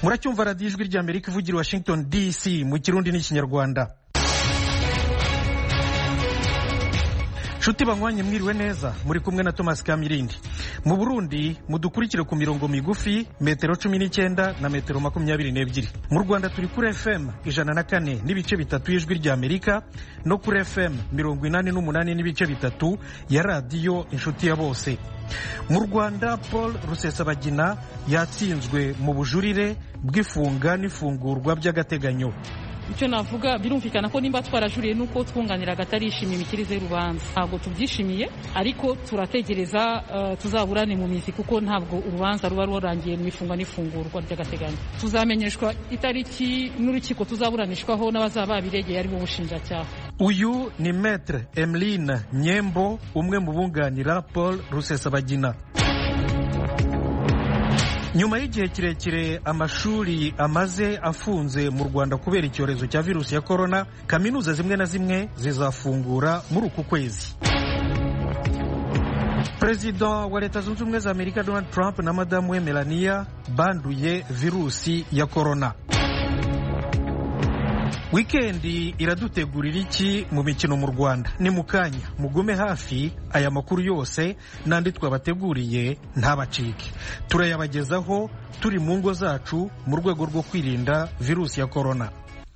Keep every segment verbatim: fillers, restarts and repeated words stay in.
muracyumva radiyo ijwi ry'Amerika ivugira Washington D C mu kirundi n'ikinyarwanda. Shuti banywanye mwiriwe neza, muri kumwe na Thomas Kamirindi. Mu Burundi mudukurikire ku mirongo migufi metero cumi n'icyenda na metero makumyabiri n'ebyiri. Mu Rwanda turi kuri F M ijana na kane n'ibice bitatu y'ijwi ry'Amerika no kuri F M mirongo inani n'umunani n'ibice bitatu ya radiyo inshuti ya bose. Mu Rwanda Paul Rusesabagina yatsinzwe mu bujurire bw'ifunga n'ifungurwa by'agateganyo. Icyo navuga birumvikana ko nimba twarajuriye nuko twunganira gatarishimye imikirize y'urubanza, ntabwo tubyishimiye, ariko turategereza uh, tuzaburane mu mizi kuko ntabwo urubanza ruba rurangiye mu ifunga n'ifungurwa ry'agateganyo. Tuzamenyeshwa itariki n'urukiko tuzaburanishwaho n'abazaba biregeye ari bo bushinjacyaha. Uyu ni Maître Emeline Nyembo, umwe mu bunganira Paul Rusesabagina. Nyuma y'igihe kirekire amashuri amaze afunze mu Rwanda kubera icyorezo cya virusi ya corona, kaminuza zimwe na zimwe zizafungura muri uku kwezi. Perezida wa Leta Zunze Ubumwe za Amerika Donald Trump na madamu we Melania banduye virusi ya corona. Wikendi iradutegurira iki mu mikino mu Rwanda? Ni mukanya mugume hafi, aya makuru yose nandi twabateguriye ntabacike. Turayabagezaho turi mu ngo zacu mu rwego rwo kwirinda virusi ya corona.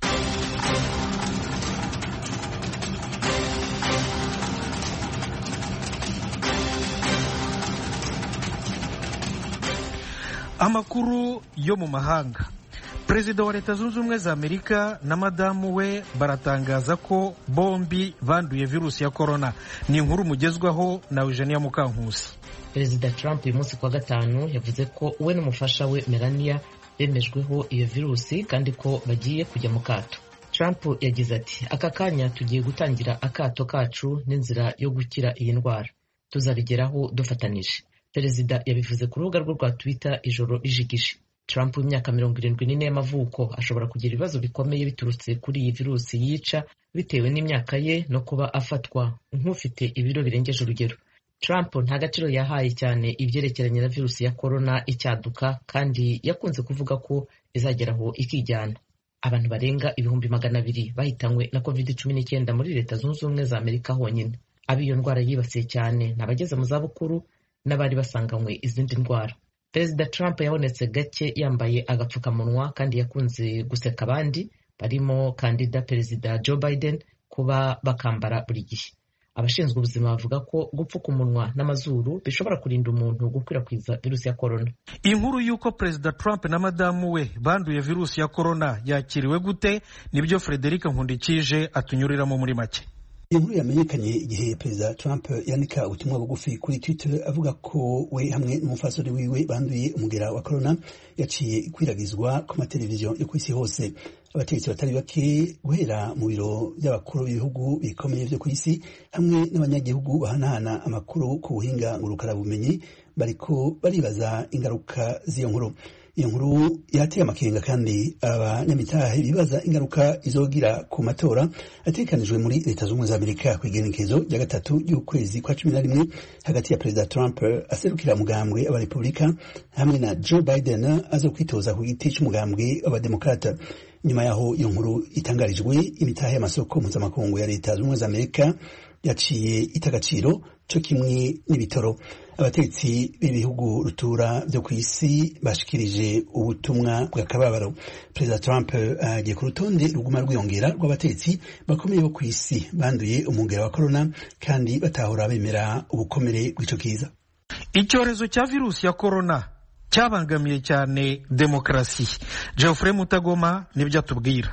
Amakuru yo mu mahanga. Perezida wa Leta Zunze Ubumwe za Amerika na madamu we baratangaza ko bombi banduye virusi ya corona. Ni inkuru mugezwaho na Eugenia Mukankusi. Perezida Trump uyu munsi kwa gatanu yavuze ko we n'umufasha we Melania bemejweho iyo virusi kandi ko bagiye kujya mu kato. Trump yagize ati, aka kanya tugiye gutangira akato kacu n'inzira yo gukira iyi ndwara, tuzabigeraho dufatanije. Perezida yabivuze ku rubuga rwe rwa Twitter ijoro rijigije. Trump w'imyaka mirongo irindwi n'ine y'amavuko ashobora kugira ibibazo bikomeye biturutse kuri iyi virusi yica bitewe n'imyaka ye no kuba afatwa nk'ufite ibiro birengeje urugero. Trump nta gaciro yahaye cyane ibyerekeranye na virusi ya corona icyaduka, kandi yakunze kuvuga ko izageraho ikijyana. Abantu barenga ibihumbi magana abiri bahitanywe na covid cumi n'icyenda muri Leta Zunze Ubumwe za Amerika honyine. Ab'iyo ndwara yibasiye cyane n'abageze mu zabukuru n'abari basanganywe izindi ndwara. Perezida Trump yabonetse gake yambaye agapfukamunwa kandi yakunze guseka abandi, barimo kandida Perezida Joe Biden kuba bakambara buri gihe. Abashinzwe ubuzima bavuga ko gupfuka umunwa n'amazuru bishobora kurinda umuntu gukwirakwiza virusi ya corona. Inkuru y'uko Perezida Trump na madamu we banduye virusi ya corona yakiriwe gute? Nibyo Frederic Nkundikije atunyuriramo muri make. Inkuru yamenyekanye igihe Perezida Trump yandika ubutumwa bugufi kuri Twitter avuga ko we hamwe n'umufasoni wiwe banduye umugera wa corona, yaciye ikwiragizwa ku mateleviziyo yo ku isi hose. Abategetsi batari bake guhera mu biro by'abakuru b'ibihugu bikomeye byo ku isi hamwe n'abanyagihugu bahanahana amakuru ku buhinga ngurukanabumenyi bariko baribaza ingaruka z'iyo nkuru. Iyo nkuru yateye amakenga kandi abanyamitahe bibaza ingaruka izogira ku matora ategekanijwe muri Leta Zunze Ubumwe za Amerika ku igenekerezo rya gatatu y'ukwezi kwa cumi na rimwe hagati ya Perezida Trump aserukira mugambwe aba Republika hamwe na Joe Biden azokwitoza ku giti c'umugambwe w'abademokrata. Nyuma yaho iyo nkuru itangarijwe, imitahe y'amasoko mpuzamakungu ya Leta Zunze Ubumwe za Amerika yaciye itagaciro cyo kimwe n'ibitoro. Abategetsi b'ibihugu rutura byo ku isi bashikirije ubutumwa bw'akababaro. Perezida Trump agiye uh, ku rutonde ruguma rwiyongera rw'abategetsi bakomeye bo ku isi banduye umugera wa corona kandi batahora bemera ubukomere bw'ico kiza. Icyorezo cya virusi ya corona cyabangamiye cyane demokarasi. Geoffrey Mutagoma nibyo atubwira.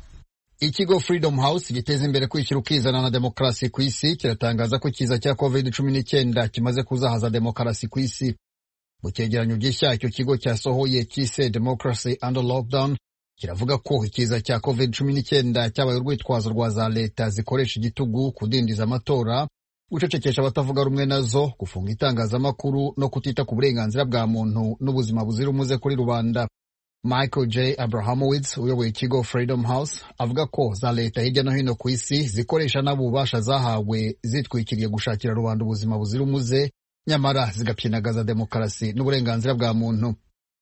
Ikigo Freedom House giteza imbere kwishyira ukizana na demokarasi ku isi kiratangaza ko kiza cya covid cumi n'icyenda kimaze kuzahaza demokarasi ku isi. Mu cyegeranyo gishya icyo kigo cyasohoye cyise Democracy Under Lockdown kiravuga ko ikiza cya covid cumi n'icyenda cyabaye urwitwazo rwa za leta zikoresha igitugu kudindiza amatora, gucecekesha abatavuga rumwe nazo, gufunga itangazamakuru no kutita ku burenganzira bwa muntu n'ubuzima buzira umuze kuri rubanda. Michael J. Abrahamowitz uyoboye ikigo Freedom House avuga ko za leta hirya no hino ku isi zikoresha n'ububasha zahawe zitwikiriye gushakira rubanda ubuzima buzira umuze, nyamara zigapyinagaza demokarasi n'uburenganzira bwa muntu.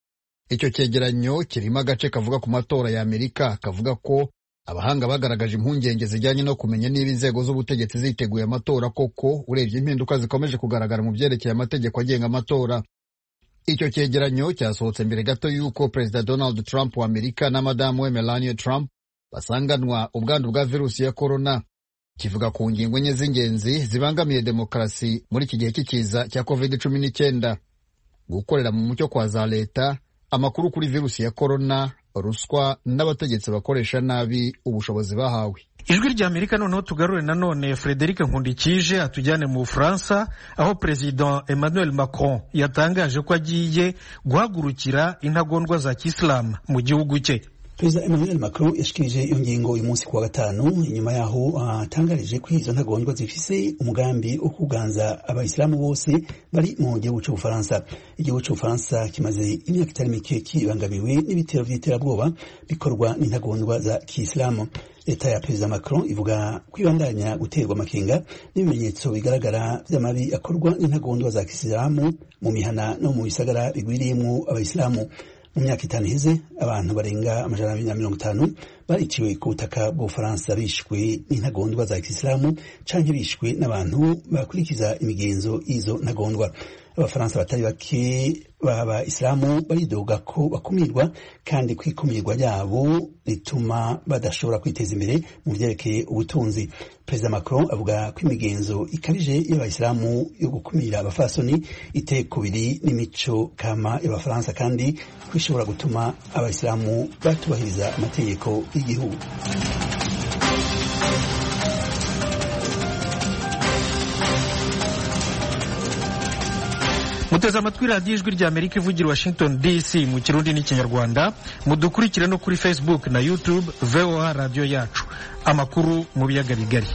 icyo cyegeranyo kirimo agace kavuga ku matora ya Amerika kavuga ko abahanga bagaragaje impungenge zijyanye no kumenya niba inzego z'ubutegetsi ziteguye amatora koko urebye impinduka zikomeje kugaragara mu byerekeye amategeko agenga amatora. Icyo cyegeranyo cyasohotse mbere gato y'uko Perezida Donald Trump wa Amerika na madamu we Melania Trump basanganwa ubwandu bwa virusi ya korona. Kivuga ku ngingo enye z'ingenzi zibangamiye demokarasi muri iki gihe cy'ikiza cya covid cumi n'icyenda: gukorera mu mucyo kwa za leta, amakuru kuri virusi ya korona, ruswa n'abategetsi bakoresha nabi ubushobozi bahawe. Ijwi rya Amerika noneho tugarure nanone Frederic Nkundikije atujyane mu Bufaransa, aho President Emmanuel Macron yatangaje ko agiye guhagurukira intagondwa za Kisilamu mu gihugu cye. Perezida Emmanuel Macron yashikirije iyo ngingo uyu munsi kuwa gatanu inyuma yaho atangarije ko izo ntagondwa zifise umugambi wo kuganza abayisilamu bose bari mu gihugu cy'Ubufaransa. Igihugu cy'Ubufaransa kimaze imyaka itari mike kibangamiwe n'ibitero by'iterabwoba bikorwa n'intagondwa za Kisilamu. Leta ya Perezida Macron ivuga kwibandanya guterwa amakenga n'ibimenyetso bigaragara by'amabi akorwa n'intagondwa za Kisilamu mu mihana no mu bisagara bigwiriyemo abayisilamu. Mu myaka itanu iheze abantu barenga amajana abiri na mirongo itanu bariciwe ku butaka bw'Ubufaransa bishwe n'intagondwa za Kisilamu canke bishwe n'abantu bakurikiza imigenzo y'izo ntagondwa. Abafaransa batari bake baba Islamu baridoga ko bakumirwa kandi kwikumirwa ryabo rituma badashobora kwiteza imbere mu vyerekeye ubutunzi. Perezida Macron avuga ko imigenzo ikabije y'abayisilamu yo gukumira abafasoni iteye kubiri n'imico kama y'abafaransa kandi kwishobora gutuma abayisilamu batubahiriza amategeko y'igihugu. Muteze amatwi radiyo ijwi rya Amerika ivugira Washington D C mu Kirundi n'Ikinyarwanda. Mudukurikire no kuri Facebook na YouTube V O A radio yacu. Amakuru mu biyaga bigari.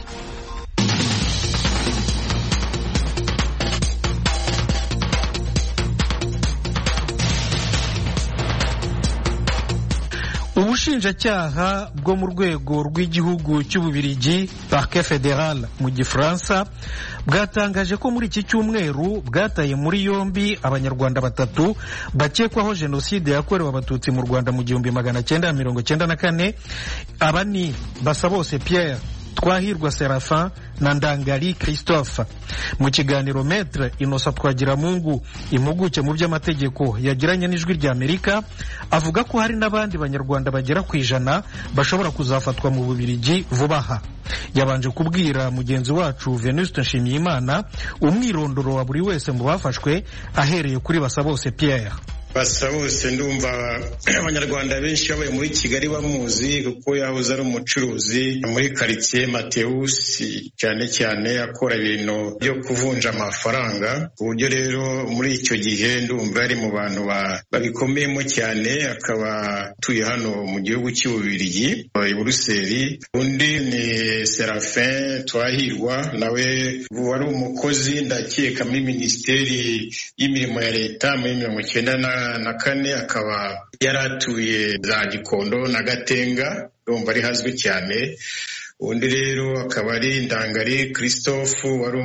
Ubushinjacyaha bwo mu rwego rw'igihugu cy'Ububirigi Parquet Fédéral mu Gifaransa bwatangaje ko muri iki cyumweru bwataye muri yombi abanyarwanda batatu bakekwaho jenoside yakorewe abatutsi mu Rwanda mu gihumbi magana cyenda mirongo cyenda na kane. Aba ni Basabose Pierre, Twahirwa Serafin na Ndangali Christophe. Mu kiganiro Maître Innocent Twagiramungu, impuguke mu by'amategeko, yagiranye n'ijwi rya Amerika, avuga ko hari n'abandi banyarwanda bagera ku ijana bashobora kuzafatwa mu Bubiligi vuba aha. Yabanje kubwira mugenzi wacu Venuste Nshimiyimana umwirondoro wa buri wese mu bafashwe ahereye kuri Basabose Pierre. Basabose ndumva abanyarwanda benshi babaye muri Kigali bamuzi kuko yahoze ari umucuruzi muri quartier Mateus, cyane cyane akora ibintu byo kuvunja amafaranga. Uburyo rero muri icyo gihe ndumva ari mu bantu babikomeyemo cyane, akaba tuye hano mu gihugu cy'Ububirigi i Buruseli. Undi ni Serafin Twahirwa, nawe wari umukozi ndakeka muri Minisiteri y'Imirimo ya Leta muri mirongo icyenda na na kane, akaba yaratuye za Gikondo na Gatenga, urumva ari hazwi cyane. Undi rero akaba ari Ndangali Christophe, wari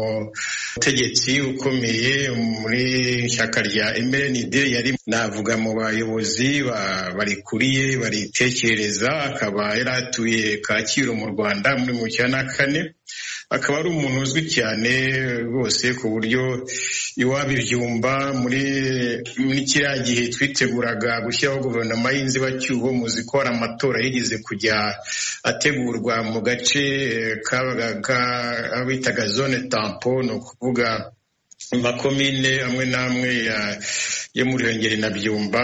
umutegetsi ukomeye muri ishyaka rya M N D, yari navuga mu bayobozi barikuriye baritekereza, akaba yaratuye Kacyiru mu Rwanda muri mirongo icyenda na kane. Akaba ari umuntu uzwi cyane rwose ku buryo iwabo ibyumba muri muri kiriya gihe twiteguraga gushyiraho guverinoma y'inzibacyuho, muzi ko hari amatora yigeze kujya ategurwa mu gace kabaga bitaga zone tampo, ni ukuvuga makomine amwe n'amwe yo muri Ruhengeri na Byumba,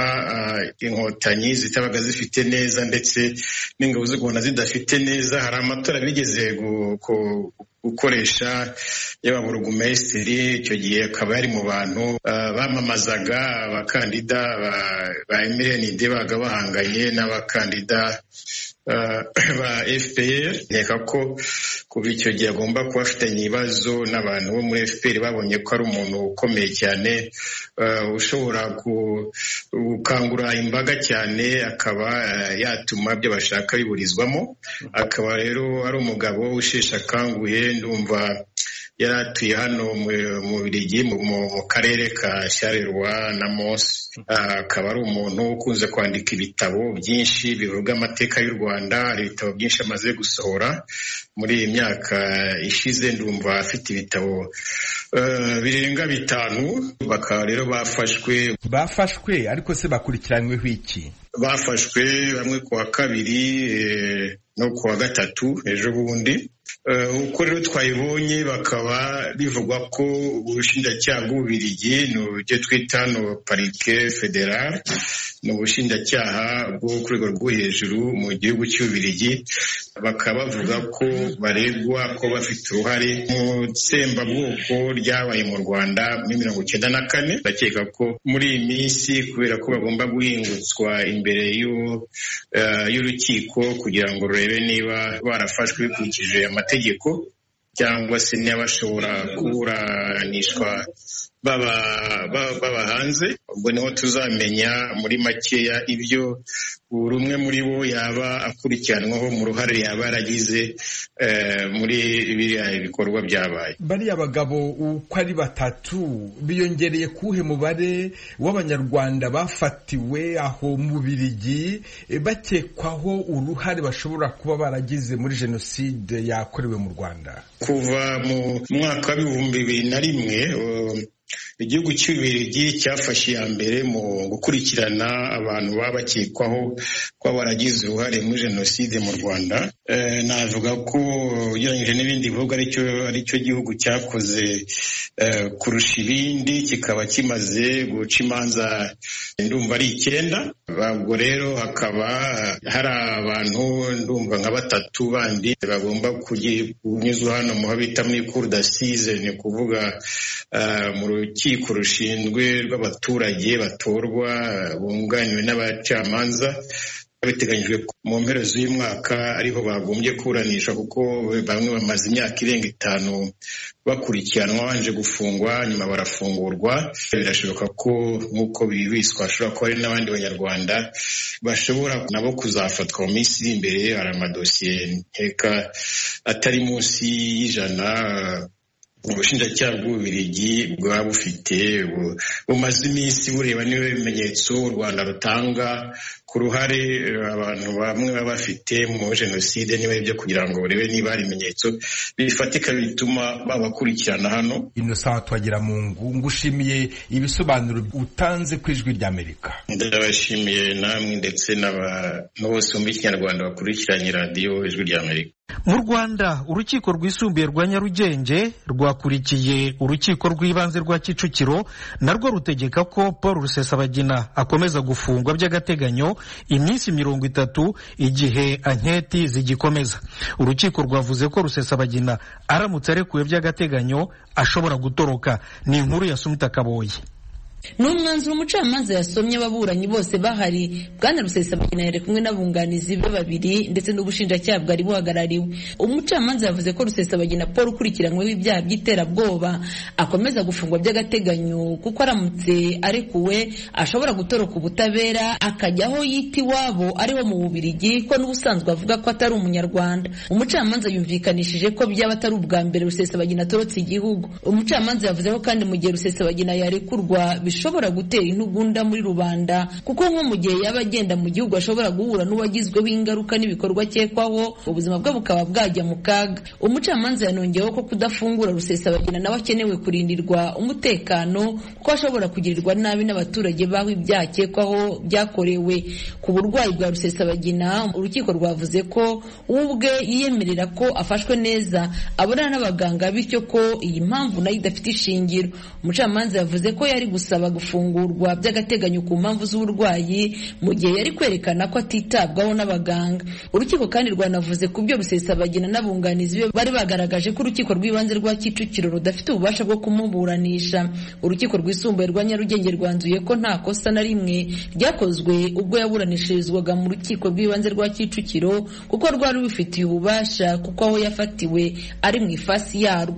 inkotanyi zitabaga zifite neza ndetse n'ingabo z'u Rwanda zidafite neza. Hari amatora bigeze gukoresha y'ababurugumesitiri, icyo gihe akaba yari mu bantu bamamazaga abakandida ba M N D baga bahanganye n'abakandida ba F P R. Nkeka ko kuva icyo gihe agomba kuba afitanye ibibazo n'abantu bo muri F P R, babonye ko ari umuntu ukomeye cyane ushobora gukangura imbaga cyane, akaba yatuma ibyo bashaka biburizwamo. Akaba rero ari umugabo usheshe akanguye, ndumva yaratuye hano mu Bubiligi mu karere ka Charleroi na Mons. akaba ari umuntu ukunze kwandika ibitabo byinshi bivuga amateka y'u Rwanda. Hari ibitabo byinshi amaze gusohora muri iyi myaka ishize, ndumva afite ibitabo uh, birenga bitanu. Bakaba rero bafashwe bafashwe ariko se bakurikiranyweho iki? Bafashwe bamwe ku wa kabiri eh, no ku wa gatatu ejo bundi. Uko rero twayibonye bakaba bivugwa ko ubushinjacyaha bw'Ububiligi n'ibyo twita no parike federal, ni ubushinjacyaha bwo ku rwego rwo hejuru mu gihugu cy'Ububiligi, bakaba bavuga ko baregwa ko bafite uruhare mu tsembabwoko ryabaye mu Rwanda muri mirongo icyenda na kane. Ndakeka ko muri iyi minsi kubera ko bagomba guhingutswa imbere y'urukiko kugira ngo rurebe niba barafashwe bikurikije amategeko cyangwa se niba bashobora kuburanishwa baba baba hanze. Ubwo niho tuzamenya muri makeya ibyo buri umwe muri bo yaba akurikiranwaho mu ruhare yaba yaragize muri biriya bikorwa byabaye. Bariya bagabo uko ari batatu biyongereye kuhe mubare w'Abanyarwanda bafatiwe aho mu Bubiligi bakekwaho uruhare bashobora kuba baragize muri jenoside yakorewe mu Rwanda? Kuva mu mwaka w'ibihumbi bibiri na rimwe igihugu cy'Ububiligi cyafashe iya mbere mu gukurikirana abantu baba bakekwaho kuba baragize uruhare muri jenoside mu Rwanda. E, navuga ko ugereranyije n'ibindi bihugu aricyo aricyo gihugu cyakoze e, kurusha ibindi, kikaba kimaze guca imanza ndumva ari icyenda. Ubwo rero hakaba hari abantu ndumva nka batatu bandi bagomba kunyuzwa hano mu bita muri cour d'assises, ni kuvuga uh, mu rukiko rushinzwe rw'abaturage batorwa bunganiwe n'abacamanza. Biteganyijwe mu mpera z'uyu mwaka ariho bagombye kuburanisha, kuko bamwe bamaze imyaka irenga itanu bakurikiranwa banje gufungwa, nyuma barafungurwa. Birashoboka ko nk'uko bibiswa hashobora kuba hari n'abandi Banyarwanda bashobora nabo kuzafatwa mu minsi iri imbere. Hari amadosiye nkeka atari munsi y'ijana ubushinjacyaha bw'Ububiligi bwaba bufite, bumaze iminsi bureba niba ibimenyetso u Rwanda rutanga ku ruhare abantu bamwe baba bafite mu jenoside, niba ibyo kugira ngo burebe niba hari ibimenyetso bifatika bituma babakurikirana hano. Innocent Twagiramungu, ngushimiye ibisobanuro utanze ku Ijwi ry'Amerika. Ndabashimiye namwe ndetse n'abantu bose mu Kinyarwanda bakurikiranye radiyo Ijwi ry'Amerika. Mu Rwanda urukiko rwisumbuye rwa Nyarugenge rwakurikiye urukiko rw'ibanze rwa Kicukiro, narwo rutegeka ko Paul Rusesabagina akomeza gufungwa by'agateganyo iminsi mirongo itatu igihe anketi zigikomeza. Urukiko rwavuze ko Rusesabagina aramutse arekuwe by'agateganyo ashobora gutoroka. Ni inkuru ya Sumta Kaboyi. N'umwanzuro umucamanza yasomye ababuranyi bose bahari. Bwana Rusesabagina yari kumwe n'abunganizi be babiri ndetse n'ubushinjacyaha bwari buhagarariwe. Umucamanza yavuze ko Rusesabagina Paul ukurikiranyweho ibyaha by'iterabwoba akomeza gufungwa by'agateganyo, kuko aramutse arekuwe ashobora gutoroka ubutabera akajya aho yita iwabo ariho mu Bubiligi, ko n'ubusanzwe avuga ko atari umunyarwanda. Umucamanza yumvikanishije ko byaba atari ubwa mbere Rusesabagina atorotse igihugu. Umucamanza yavuze ko kandi mu gihe Rusesabagina yarekurwa bishobora gutera intugunda muri rubanda, kuko nko mu gihe yaba agenda mu gihugu ashobora guhura n'uwagizweho ingaruka n'ibikorwa akekwaho, ubuzima bwe bukaba bwajya mu kaga. Umucamanza yanongeyeho ko kudafungura Rusesabagina nawe akenewe kurindirwa umutekano, kuko ashobora kugirirwa nabi n'abaturage baho ibyaha akekwaho byakorewe. Ku burwayi bwa Rusesabagina, urukiko rwavuze ko ubwe yiyemerera ko afashwe neza, abonana n'abaganga, bityo ko iyi mpamvu nayo idafite ishingiro. Umucamanza yavuze ko yari gusaba gufungurwa by'agateganyo ku mpamvu z'uburwayi mu gihe yari kwerekana ko atitabwaho n'abaganga. Urukiko kandi rwanavuze ku byo Rusesabagina n'abunganizi be bari bagaragaje ko urukiko rw'ibanze rwa Kicukiro rudafite ububasha bwo kumuburanisha. Urukiko rwisumbuye rwa Nyarugenge rwanzuye ko nta kosa na rimwe ryakozwe ubwo yaburanishirizwaga mu rukiko rw'ibanze rwa Kicukiro, kuko rwari rubifitiye ububasha, kuko aho yafatiwe ari mu ifasi yarwo.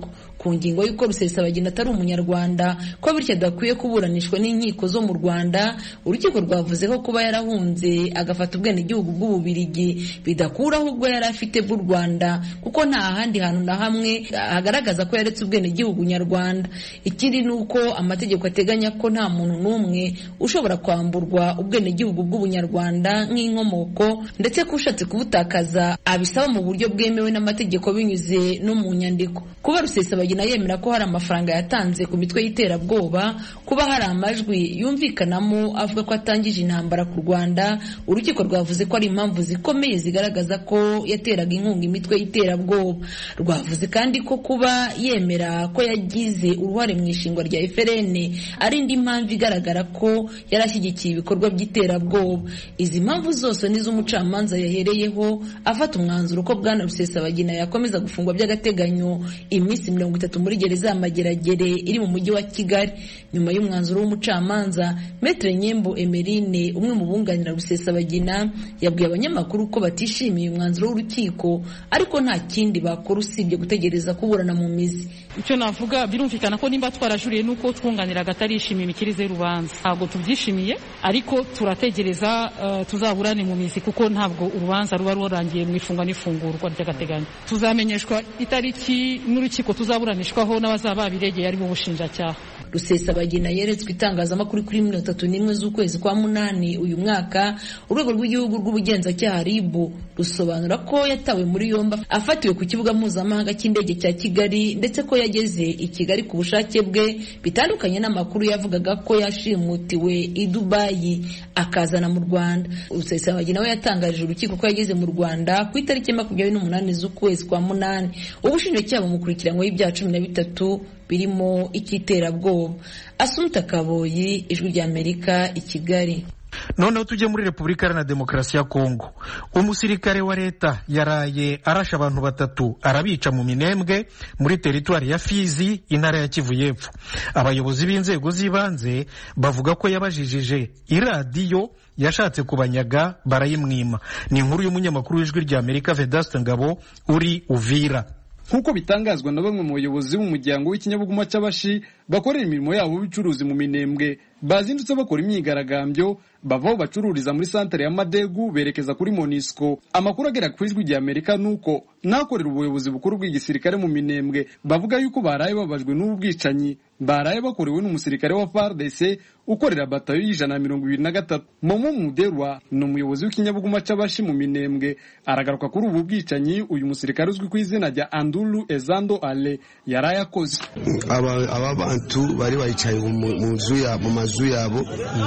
ku ngingo y'uko Rusesabagina atari umunyarwanda ko bityo adakwiye kuburanishwa n'inkiko zo mu Rwanda. Urukiko rwavuze ko kuba yarahunze agafata ubwenegihugu bw'Ububirigi bidakuraho ubwo yari afite bw'u Rwanda, kuko nta handi hantu na hamwe hagaragaza ko yaretse ubwenegihugu nyarwanda. Ikindi ni uko amategeko ateganya ko nta muntu n'umwe ushobora kwamburwa ubwenegihugu bw'ubunyarwanda nk'inkomoko, ndetse ko ushatse kubutakaza abisaba mu buryo bwemewe n'amategeko binyuze no mu nyandiko. Kuba Rusesabagina yemera ko hari amafaranga yatanze ku mitwe y'iterabwoba, kuba hari amajwi yumvikanamo avuga ko atangije intambara ku Rwanda, urukiko rwavuze ko ari impamvu zikomeye zigaragaza ko yateraga inkunga imitwe y'iterabwoba. Rwavuze kandi ko kuba yemera ko yagize uruhare mu ishingwa rya F R N ari indi mpamvu igaragara ko yarashyigikiye ibikorwa by'iterabwoba. Izi mpamvu zose nizo umucamanza yahereyeho afata umwanzuro ko Bwana Rusesabagina yakomeza gufungwa by'agateganyo iminsi mirongo itatu muri gereza ya Mageragere iri mu mujyi wa Kigali. Nyuma y'umwanzuro w'umucamanza, Maître Nyembo Emeline, umwe mu bunganira Rusesabagina, yabwiye abanyamakuru ko batishimiye umwanzuro w'urukiko ariko nta kindi bakora usibye gutegereza kuburana mu mizi. Icyo navuga, birumvikana ko nimba twarajuriye nuko twunganiraga atarishimiye imikirize y'urubanza, ntabwo tubyishimiye, ariko turategereza uh, tuzaburane mu mizi kuko ntabwo urubanza ruba rurangiye mu ifungwa n'ifungurwa ry'agateganyo. Tuzamenyeshwa itariki n'urukiko tuzaburanishwaho n'abazaba babiregeye ari bo bushinjacyaha. Rusesabagina yeretswe itangazamakuru kuri mirongo itatu n'imwe z'ukwezi kwa munani uyu mwaka. Urwego rw'igihugu rw'ubugenzacyaha R I B rusobanura ko yatawe muri yombi afatiwe ku kibuga mpuzamahanga cy'indege cya Kigali, ndetse ko yageze i Kigali ku bushake bwe, bitandukanye n'amakuru yavugaga ko yashimutiwe i Dubai akazana mu Rwanda. Rusesabagina we yatangarije urukiko ko yageze mu Rwanda ku itariki makumyabiri n'umunani z'ukwezi kwa munani. Ubushinjacyaha bumukurikiranyweho ibyaha cumi na bitatu birimo icy'iterabwoba. Asumta Kaboyi, Ijwi ry'Amerika, i Kigali. Noneho tujye muri Repubulika Iharanira Demokarasi ya Kongo. Umusirikare wa leta yaraye arasha abantu batatu arabica mu Minembwe muri teritwari ya Fizi, intara ya Kivu y'Epfo. Abayobozi b'inzego z'ibanze bavuga ko yabajijije iradiyo yashatse kubanyaga barayimwima. Ni inkuru y'umunyamakuru w'Ijwi ry'Amerika Vedaste Ngabo uri Uvira. Nkuko bitangazwa na bamwe mu bayobozi b'umuryango w'ikinyabuguma cy'abashi bakorera imirimo yabo y'ubucuruzi mu Minembwe, bazindutse bakora imyigaragambyo bavaho bacururiza muri santere ya Madegu berekeza kuri Monisco. Amakuru agera ku Ijwi ry'Amerika nuko nakorera ubuyobozi bukuru bw'igisirikare mu Minembwe bavuga yuko baraye babajwe n'ubu bwicanyi baraye bakorewe n'umusirikare wa F A R D C ukorera batayo y'ijana na mirongo ibiri na gatatu. Momo Muderwa ni umuyobozi w'ikinyabuguma cy'abashi mu Minembwe, aragaruka kuri ubu bwicanyi uyu musirikare uzwi ku izina rya Andulu Ezando Ale yaraye akoze. Aba aba bantu bari bayicaye mu nzu ya mu mazu yabo,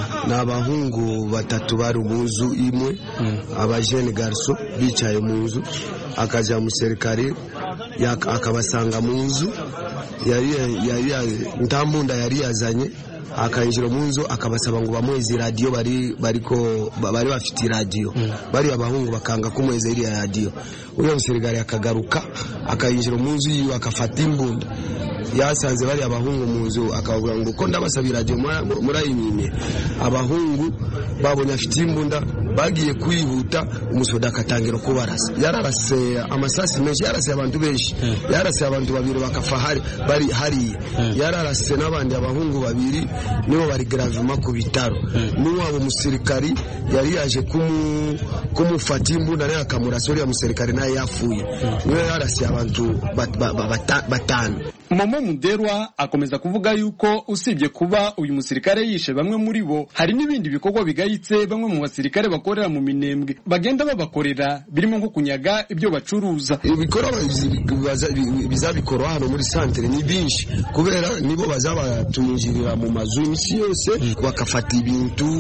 n'abahungu batatu bari mu nzu imwe, aba jeune garçon bicaye mu nzu, akaja musirikare akabasanga mu nzu, yari yari ntambunda yari yazanye, akayinjira mu nzu akabasaba ngo bamweze radio bari bariko bari bafite radio, bari abahungu bakanga kumweze iri radio. Uyo musirikare akagaruka akayinjira mu nzu yiwe akafata imbunda, yasanze bari abahungu mu nzu akavuga ngo ko ndabasabira radio murayimime. Abahungu babonye afite imbunda bagiye kwihuta, umusoda akatangira kubarasa, yararase amasasi menshi, yarase abantu benshi, yarase abantu babiri bakafa hari bari hari, yararase n'abandi abahungu babiri nibo bari gravement ku bitaro. N'uwabo musirikari yari yaje kumu kumufata imbunda naye akamurasa, uriya musirikari naye yafuye, niwe yarase abantu batanu. Momo Muderwa akomeza kuvuga yuko usibye kuba uyu musirikare yishe bamwe muri bo, hari n'ibindi bikorwa bigayitse bamwe mu basirikare bakorera mu Minembwe bagenda babakorera, birimo nko kunyaga ibyo bacuruza. Ibikorwa bizabikora hano muri santere ni byinshi, kubera nibo bazabatumijirira mu mazu imisi yose, bakafata ibintu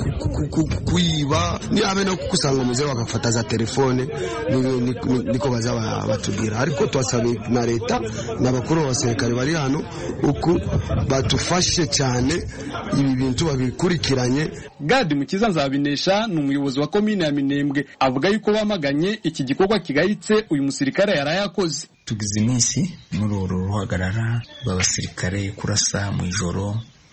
kuiba, ni abe no kusanga muze bakafata za telefone, niko bazaba batubwira. Ariko twasabe na leta n'abakuru abasirikare bari hano uku batufashe cyane ibi bintu babikurikiranye. Gadi Mukiza Nzabinesha ni umuyobozi wa komine ya Minembwe, avuga yuko bamaganye iki gikorwa kigayitse uyu musirikare yarayakoze. Tugize iminsi muri uru ruhagarara b'abasirikare kurasa mu ijoro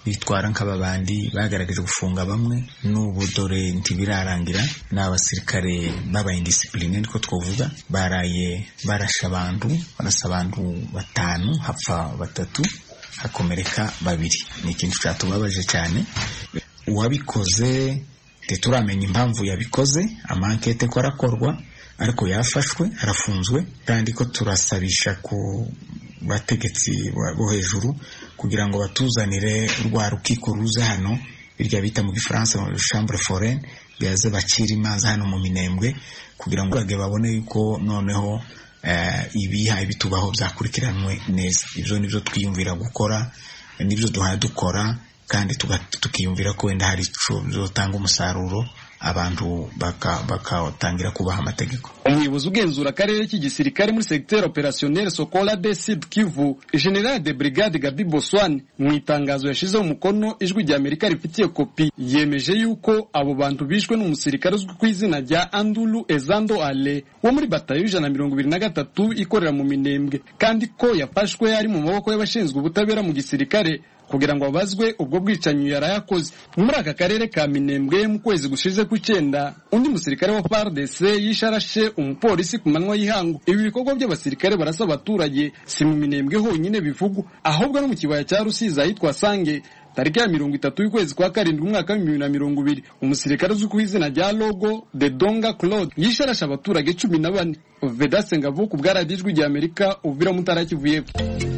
bitwara nk'ababandi bagaragaje gufunga bamwe n'ubu dore ntibirarangira n'abasirikare baba indiscipline niko twovuga baraye barasha abantu barasa abantu batanu hapfa batatu hakomereka babiri. Ni ikintu cyatubabaje cyane. Uwabikoze turamenya impamvu yabikoze, amankete ko arakorwa ariko yafashwe arafunzwe, kandi ko turasabisha ku bategetsi bo hejuru kugira ngo batuzanire rwa rukiko ruze hano birya bita mu Gifaransa chambre foraine byaze bakira imanza hano mu Minembwe kugira ngo bage babone yuko noneho uh, ibiha ibitubaho byakurikiranwe neza. Ibyo nibyo twiyumvira gukora, nibyo duha dukora, kandi tukiyumvira ko wenda hari ico bizotanga umusaruro abantu bakatangira baka kubaha amategeko. Umuyobozi ugenzura akarere k'igisirikare muri secteur opérationnel Sokola de Sud Kivu, General de Brigade Gabi Boswan, mu itangazo yashize umukono ijwi rya Amerika rifitiye kopi, yemeje yuko abo bantu bishwe n'umusirikare uzwi ku izina rya Andulu Ezando Ale wo muri batayo ijana na mirongo ibiri na gatatu ikorera mu Minembwe, kandi ko yafashwe ari mu maboko y'abashinzwe ubutabera mu gisirikare kugira ngo babazwe ubwo bwicanyi yarayakoze. Muri aka karere ka Minembwe mu kwezi gushize ku cyenda, undi musirikare wa F A R D C yisharashe umupolisi ku manywa y'ihangu. Ibi bikorwa by'abasirikare barasa abaturage si mu Minembwe honyine bivugwa, ahubwo no mu kibaya cya Rusizi ahitwa Sange tariki ya mirongo itatu y'ukwezi kwa karindwi umwaka wa bibiri na mirongo ibiri, umusirikare uzwi ku izina rya Logo de Donga Claude yisharashe abaturage cumi na bane. Vedaste Ngabo ku bwa radiyo ijwi rya Amerika Uvira Mutara Kivu y'Epfo.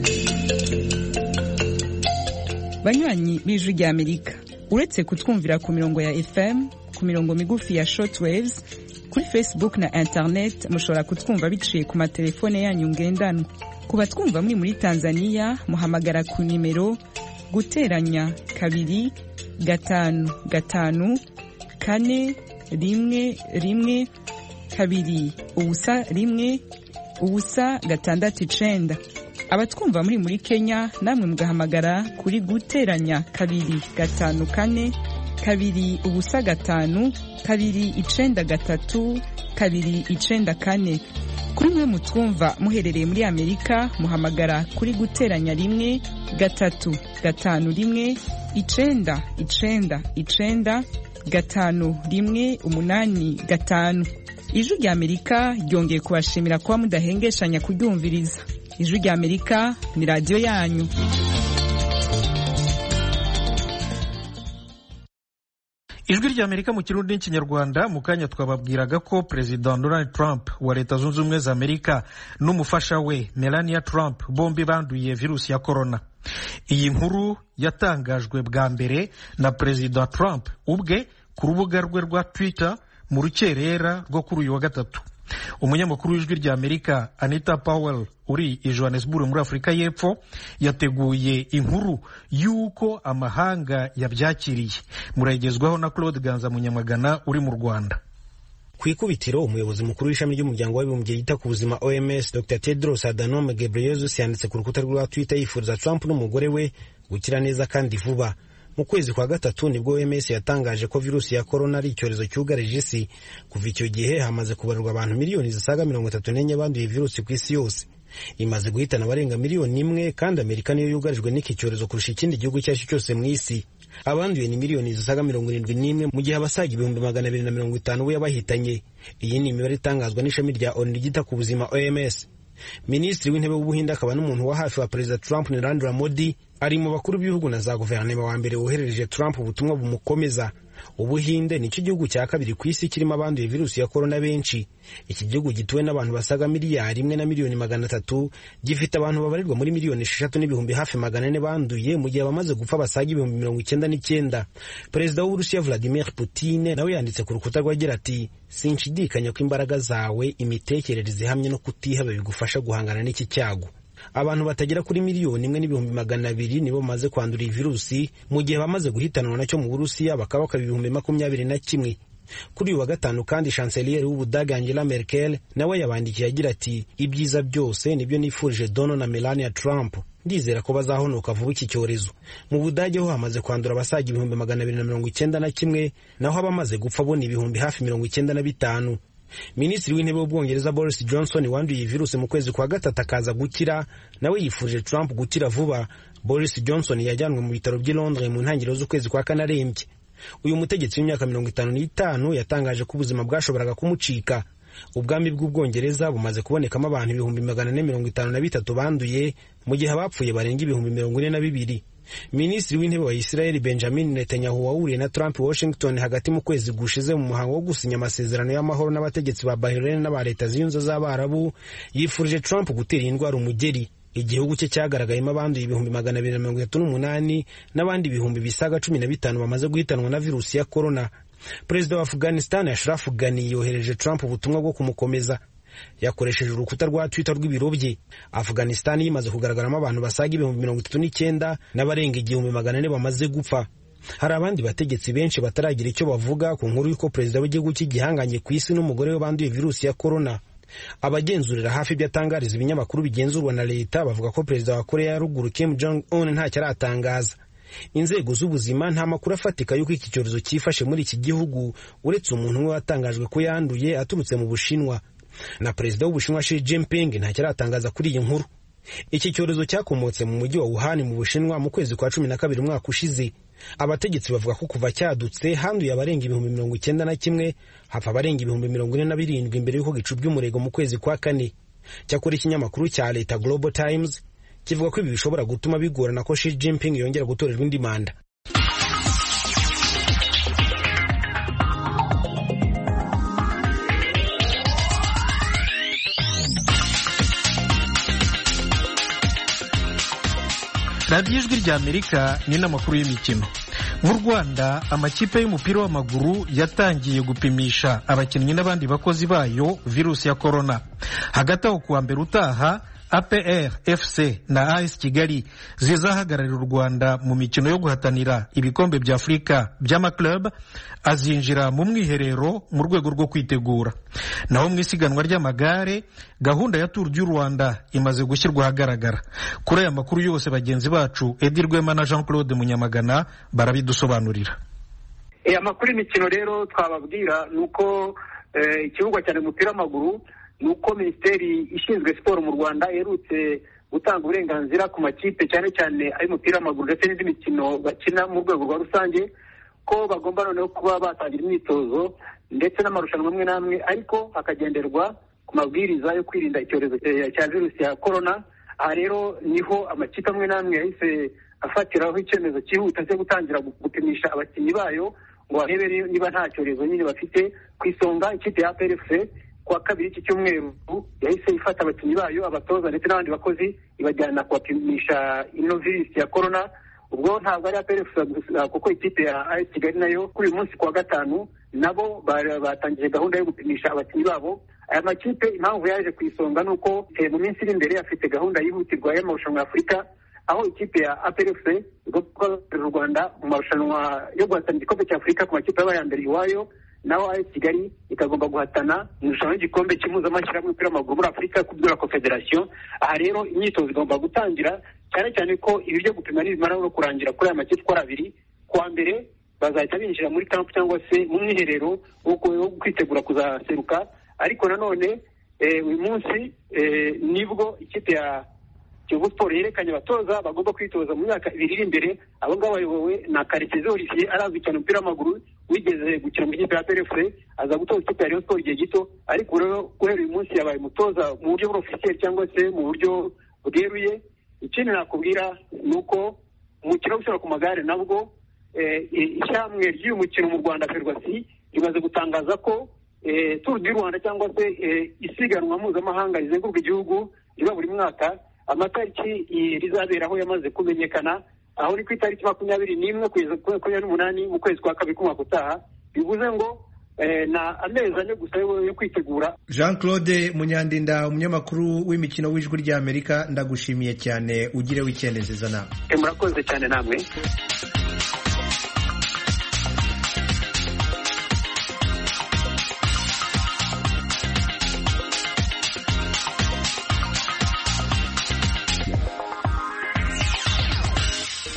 Banywanyi b'ijwi rya Amerika, uretse kutwumvira ku mirongo ya F M, ku mirongo migufi ya shortwaves, kuri Facebook na internet mushobora kutwumva biciye ku matelefone yanyu ngendanwa. Ku batwumva muri muri Tanzania muhamagara ku nimero guteranya kabiri gatanu gatanu kane rimwe rimwe kabiri ubusa rimwe ubusa gatandatu icenda. Abatwumva muri muri Kenya namwe mugahamagara kuri guteranya kabiri gatanu kane kabiri ubusa gatanu kabiri icenda gatatu kabiri icenda kane. Kuri mwe mutwumva muherereye muri Amerika muhamagara kuri guteranya rimwe gatatu gatanu rimwe icenda icenda icenda gatanu rimwe umunani gatanu. Ijwi rya Amerika ryongeye kubashimira kuba mudahengeshanya kuryumviriza. Ijwi rya Amerika ni radio yanyu. Ijwi rya Amerika mu Kirundi n'Ikinyarwanda. Mu kanya twababwiraga ko President Donald Trump wa Leta Zunze Ubumwe za Amerika n'umufasha we Melania Trump bombi banduye virusi ya corona. Iyi nkuru yatangajwe bwa mbere na President Trump ubwe ku rubuga rwe rwa Twitter mu rukerera rwo kuri uyu wa gatatu. Umunyamakuru w'ijwi rya Amerika Anita Powell uri i Johannesburg muri Afurika y'Epfo yateguye inkuru y'uko amahanga yabyakiriye. Muragezwaho na Claude Ganza Munyamagana uri mu Rwanda. Ku ikubitiro umuyobozi mukuru w'ishami ry'umuryango w'abibumbye yita ku buzima O M S Doctor Tedros Adhanom Ghebreyesus yanditse ku rukuta rwa Twitter yifuriza Trump n'umugore we gukira neza kandi vuba. Mu kwezi kwa gatatu nibwo O M S yatangaje ko virusi ya corona ari icyorezo cyugarije isi. Kuva icyo gihe hamaze kubarurwa abantu miliyoni zisaga mirongo itatu n'enye banduye virusi ku isi yose. Imaze guhitana abarenga miliyoni imwe, kandi Amerika niyo yugarijwe n'iki cyorezo kurusha ikindi gihugu cyose cyose mu isi. Abanduye ni miliyoni zisaga mirongo irindwi n'imwe mu gihe abasaga ibihumbi magana abiri na mirongo itanu we yabahitanye. Iyi ni imibare itangazwa n'ishami rya O N U ryita ku buzima O M S. Minisitiri w'intebe w'Ubuhinde akaba n'umuntu wa hafi wa Perezida Trump Narendra Modi ari mu bakuru b'ibihugu na za guverinoma wa mbere woherereje Trump ubutumwa bumukomeza. Ubuhinde ni cyo gihugu cya kabiri ku isi kirimo abanduye virusi ya corona benshi. Iki gihugu gituwe n'abantu basaga miliyari imwe na miliyoni magana atatu, gifite abantu babarirwa muri miliyoni esheshatu n'ibihumbi hafi magana ane banduye, mu gihe abamaze gupfa basaga ibihumbi mirongo icyenda n'icyenda. Perezida w'Uburusiya Vladimir Putin nawe yanditse ku rukuta rwe agira ati, sinshidikanya ko imbaraga zawe, imitekerereze hamwe no kutihaba bigufasha guhangana n'iki cyago. Abantu batagera kuri miliyoni imwe n'ibihumbi magana abiri nibo bamaze kwandura iyi virusi, mu gihe bamaze guhitanwa nacyo mu Burusiya bakaba bakaba ibihumbi makumyabiri na kimwe. Kuri uyu wa gatanu kandi Chancelier w'Ubudage Angela Merkel nawe yabandikiye agira ati, ibyiza byose nibyo nifurije Donald na Melania Trump, ndizera ko bazahonoka vuba iki cyorezo. Mu Budage ho hamaze kwandura abasaga ibihumbi magana abiri na mirongo icyenda na kimwe, naho abamaze gupfa bo ni ibihumbi hafi mirongo icyenda na bitanu. Minisitiri w'intebe w'Ubwongereza Boris Johnson wanduye iyi virusi mu kwezi kwa gatatu akaza gukira, nawe yifurije Trump gukira vuba. Boris Johnson yajyanwe mu bitaro by'i Londres mu ntangiriro z'ukwezi kwa kane arembye. Uyu mutegetsi w'imyaka mirongo itanu n'itanu yatangaje ko ubuzima bwashoboraga kumucika. Ubwami bw'Ubwongereza bumaze kubonekamo abantu ibihumbi magana ane mirongo itanu na bitatu banduye, mu gihe abapfuye barenga ibihumbi mirongo ine na bibiri. Minisitiri w'intebe wa Israel Benjamin Netanyahu wahuriye na Trump Washington hagati mu kwezi gushize mu muhango wo gusinya amasezerano y'amahoro n'abategetsi ba Bahrain n'aba Leta z'Iyunze z'Abarabu, yifurije Trump gutera indwara umugeri. Igihugu cye cyagaragayemo abanduye ibihumbi magana abiri na mirongo itatu n'umunani n'abandi ibihumbi bisaga cumi na bitanu bamaze guhitanwa na virusi ya corona. Perezida wa Afghanistan Ashraf Ghani yohereje Trump ubutumwa bwo kumukomeza. Yakoresheje urukuta rwa Twitter rw'ibiro bye. Afghanistan yimaze kugaragaramo abantu basaga ibihumbi mirongo itatu n'icyenda n'abarenga igihumbi magana ane bamaze gupfa. Hari abandi bategetsi benshi bataragira icyo bavuga ku nkuru y'uko perezida w'igihugu cy'igihanganye ku isi n'umugore we banduye virusi ya corona. Abagenzurira hafi ibyatangariza ibinyamakuru bigenzurwa na leta bavuga ko perezida wa Korea ya Ruguru Kim Jong Un ntacyo aratangaza. Inzego z'ubuzima nta makuru afatika y'uko iki cyorezo cyifashe muri iki gihugu, uretse umuntu umwe watangajwe ko yanduye aturutse mu Bushinwa. Na perezida w'Ubushinwa Xi Jinping ntacyo aratangaza kuri iyi nkuru. Iki cyorezo cyakomotse mu mujyi wa Wuhan mu Bushinwa mu kwezi kwa cumi na kabiri umwaka ushize. Abategetsi bavuga ko kuva cyadutse handuye abarenga ibihumbi mirongo icyenda na kimwe, hapfa abarenga ibihumbi mirongo ine na birindwi imbere y'uko gicubwa umurego mu kwezi kwa kane. Cyakora ikinyamakuru cya leta Global Times kivuga ko ibi bishobora gutuma bigorana ko Xi Jinping yongera gutorerwa indi manda. radiyo ijwi rya Amerika ni n'amakuru y'imikino. Mu Rwanda amakipe y'umupira w'amaguru yatangiye gupimisha abakinnyi n'abandi bakozi bayo virusi ya corona. Hagati aho kuwa mbere utaha A P R F C na A S Kigali zizahagararira u Rwanda mu mikino yo guhatanira ibikombe bya Afurika by'amaklub azinjira mu mwiherero mu rwego rwo kwitegura. Naho mu isiganwa ry'amagare gahunda ya Tour du Rwanda imaze gushyirwa ahagaragara. Kuri aya makuru yose bagenzi bacu Edi Rwema na Jean Claude Munyamagana barabidusobanurira. E amakuru y'imikino rero twababwira nuko eh, ikibuga cyane umupira w'amaguru nuko Minisiteri ishinzwe siporo mu Rwanda yerutse gutanga uburenganzira ku makipe cyane cyane ay'umupira w'amaguru ndetse n'indi mikino bakina mu rwego rwa rusange ko bagomba noneho kuba batangira imyitozo ndetse n'amarushanwa amwe n'amwe, ariko hakagenderwa ku mabwiriza yo kwirinda icyorezo cya virusi ya corona. Aha rero niho amakipe amwe n'amwe yahise afatiraho icyemezo cyihuta cyo gutangira gupimisha abakinnyi bayo ngo barebe niba nta cyorezo nyine bafite. Ku isonga ikipe ya A P R F C kuwa kabiri iki cyumweru yahise ifata abakinnyi bayo, abatoza ndetse n'abandi bakozi ibajyana kubapimisha ino virusi ya corona. Ubwo ntabwo ari A P R F C kuko ikipe ya A S Kigali nayo kuri uyu munsi kuwa gatanu nabo batangije gahunda yo gupimisha abakinnyi babo. Aya makipe impamvu yaje ku isonga nuko mu minsi iri imbere afite gahunda yihutirwa y'amarushanwa ya Afurika, aho ikipe ya A P R F C igomba u Rwanda mu marushanwa yo guhatanira igikombe cya Afurika ku makipe yabaye mbere iwayo, naho A S Kigali ikagomba guhatana mu irushanwa ry'igikombe cy'impuzamashyirahamwe y'umupira w'amaguru muri Afurika ku bwa Confederation. Aha rero imyitozo igomba gutangira, cyane cyane ko ibi byo gupima nibimara no kurangira kuri aya makipe uko ari abiri. Kuwa mbere bazahita binjira muri camp cyangwa se mu mwiherero wo kwitegura kuzaseruka, ariko nanone uyu munsi nibwo ikipe ya Kiyovu Sport yerekanye abatoza bagomba kwitoza mu myaka ibiri iri imbere. Abo ngabo bayobowe na Karekezi Olivier arazwi cyane umupira w'amaguru, wigeze gukina mu ikipe ya A P R F C, aza gutoza ikipe ya Rayon Sport igihe gito, ariko rero guhera uyu munsi yabaye umutoza mu buryo officiel cyangwa se mu buryo bweruye. Ikindi nakubwira ni uko umukino wo gushyira ku magare nabwo ishyirahamwe ry'uyu mukino mu Rwanda Ferwasi rimaze gutangaza ko Tour du Rwanda cyangwa se isiganwa mpuzamahanga rizenguruka igihugu riba buri mwaka, amatariki rizaberaho yamaze kumenyekana, aho ni ku itariki makumyabiri n'imwe makumyabiri n'umunani mu kwezi kwa kabiri k'umwaka utaha. Bivuze ngo na amezi ane gusa yo kwitegura. Jean Claude Munyandinda, umunyamakuru w'imikino w'ijwi rya Amerika, ndagushimiye cyane, ugire weekend nziza nawe. Murakoze cyane namwe.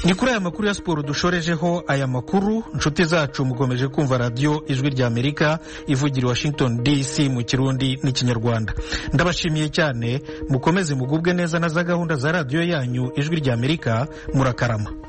ni kuri aya makuru ya siporo dushorejeho aya makuru. inshuti zacu mukomeje kumva radiyo ijwi rya Amerika ivugira Washington D C mu Kirundi n'ikinyarwanda. ndabashimiye cyane, mukomeze mugubwe neza na za gahunda za radiyo yanyu ijwi rya Amerika. Murakarama.